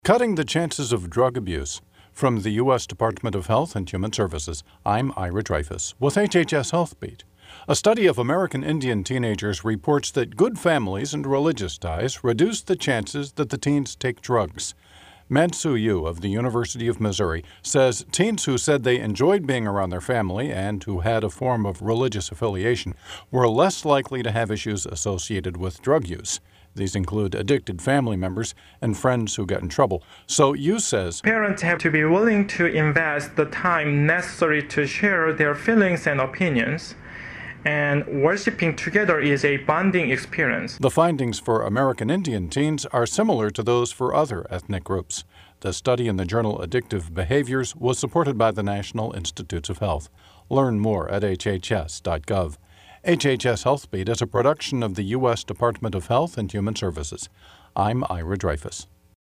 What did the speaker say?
Cutting the Chances of Drug Abuse. From the U.S. Department of Health and Human Services, I'm Ira Dreyfus with HHS Health Beat. A study of American Indian teenagers reports that good families and religious ties reduce the chances that the teens take drugs. Mansoo Yu of the University of Missouri says teens who said they enjoyed being around their family and who had a form of religious affiliation were less likely to have issues associated with drug use. These include addicted family members and friends who get in trouble. So Yu says, parents have to be willing to invest the time necessary to share their feelings and opinions. And worshiping together is a bonding experience. The findings for American Indian teens are similar to those for other ethnic groups. The study in the journal Addictive Behaviors was supported by the National Institutes of Health. Learn more at hhs.gov. HHS Health Beat is a production of the U.S. Department of Health and Human Services. I'm Ira Dreyfus.